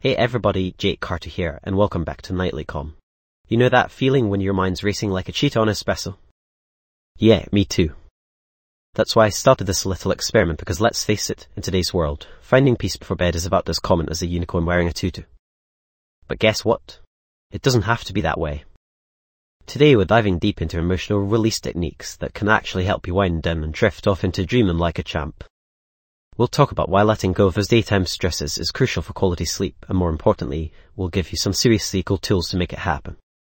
Hey everybody, Jake Carter here, and welcome back to Nightly Calm. You know that feeling when your mind's racing like a cheetah on espresso? Yeah, me too. That's why I started this little experiment, because let's face it, in today's world, finding peace before bed is about as common as a unicorn wearing a tutu. But guess what? It doesn't have to be that way. Today we're diving deep into emotional release techniques that can actually help you wind down and drift off into dreaming like a champ. We'll talk about why letting go of those daytime stresses is crucial for quality sleep, and more importantly, we'll give you some seriously cool tools to make it happen.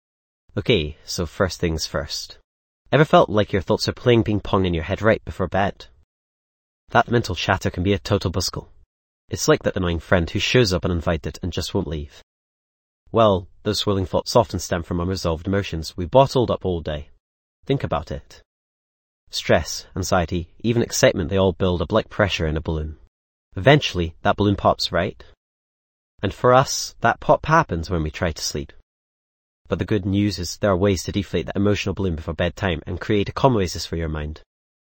Okay, so first things first. Ever felt like your thoughts are playing ping pong in your head right before bed? That mental chatter can be a total buzzkill. It's like that annoying friend who shows up uninvited and just won't leave. Well, those swirling thoughts often stem from unresolved emotions we bottled up all day. Think about it. Stress, anxiety, even excitement, they all build up like pressure in a balloon. Eventually, that balloon pops, right? And for us, that pop happens when we try to sleep. But the good news is there are ways to deflate that emotional balloon before bedtime and create a calm oasis for your mind.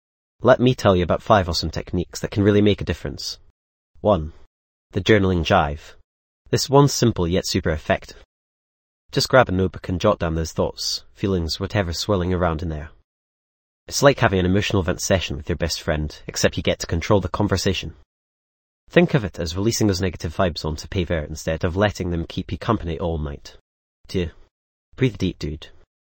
Let me tell you about 5 awesome techniques that can really make a difference. 1. The journaling jive. This one's simple yet super effective. Just grab a notebook and jot down those thoughts, feelings, whatever's swirling around in there. It's like having an emotional vent session with your best friend, except you get to control the conversation. Think of it as releasing those negative vibes onto paper instead of letting them keep you company all night. 2. Breathe deep, dude.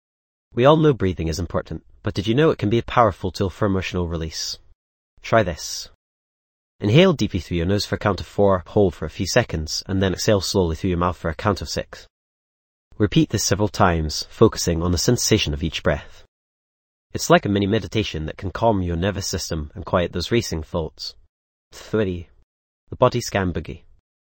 We all know breathing is important, but did you know it can be a powerful tool for emotional release? Try this. Inhale deeply through your nose for a count of 4, hold for a few seconds, and then exhale slowly through your mouth for a count of 6. Repeat this several times, focusing on the sensation of each breath. It's like a mini meditation that can calm your nervous system and quiet those racing thoughts. 3. The body scan boogie.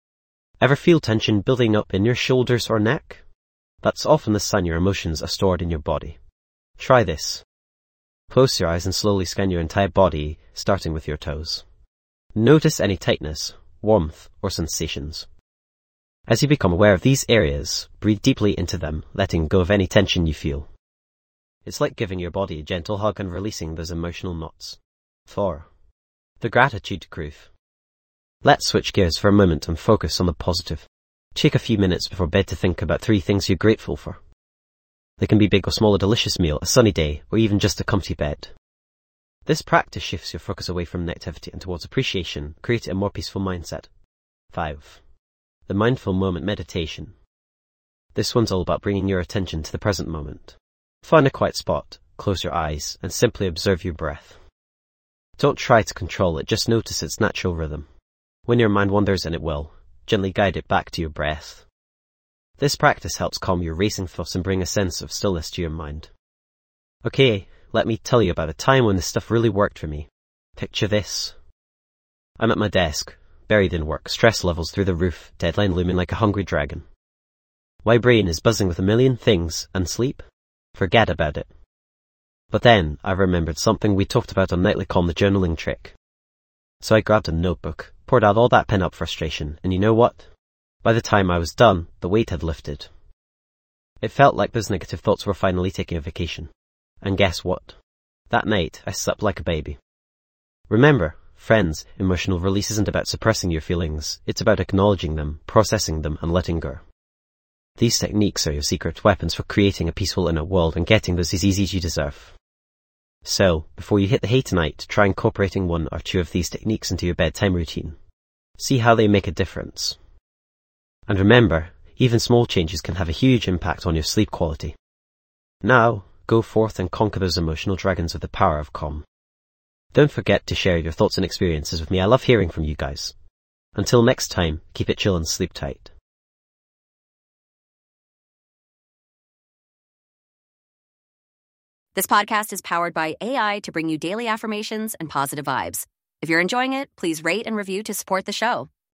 Ever feel tension building up in your shoulders or neck? That's often the sign your emotions are stored in your body. Try this. Close your eyes and slowly scan your entire body, starting with your toes. Notice any tightness, warmth, or sensations. As you become aware of these areas, breathe deeply into them, letting go of any tension you feel. It's like giving your body a gentle hug and releasing those emotional knots. 4. The gratitude groove. Let's switch gears for a moment and focus on the positive. Take a few minutes before bed to think about 3 things you're grateful for. They can be big or small: a delicious meal, a sunny day, or even just a comfy bed. This practice shifts your focus away from negativity and towards appreciation, creating a more peaceful mindset. 5. The mindful moment meditation. This one's all about bringing your attention to the present moment. Find a quiet spot, close your eyes, and simply observe your breath. Don't try to control it, just notice its natural rhythm. When your mind wanders, and it will, gently guide it back to your breath. This practice helps calm your racing thoughts and bring a sense of stillness to your mind. Okay, let me tell you about a time when this stuff really worked for me. Picture this. I'm at my desk, buried in work, stress levels through the roof, deadline looming like a hungry dragon. My brain is buzzing with a million things, and sleep? Forget about it. But then I remembered something we talked about on Nightly Calm, the journaling trick. So I grabbed a notebook, poured out all that pent-up frustration, and you know what? By the time I was done, the weight had lifted. It felt like those negative thoughts were finally taking a vacation. And guess what? That night, I slept like a baby. Remember, friends, emotional release isn't about suppressing your feelings. It's about acknowledging them, processing them, and letting go. These techniques are your secret weapons for creating a peaceful inner world and getting those as easy as you deserve. So, before you hit the hay tonight, try incorporating 1 or 2 of these techniques into your bedtime routine. See how they make a difference. And remember, even small changes can have a huge impact on your sleep quality. Now, go forth and conquer those emotional dragons with the power of calm. Don't forget to share your thoughts and experiences with me. I love hearing from you guys. Until next time, keep it chill and sleep tight. This podcast is powered by AI to bring you daily affirmations and positive vibes. If you're enjoying it, please rate and review to support the show.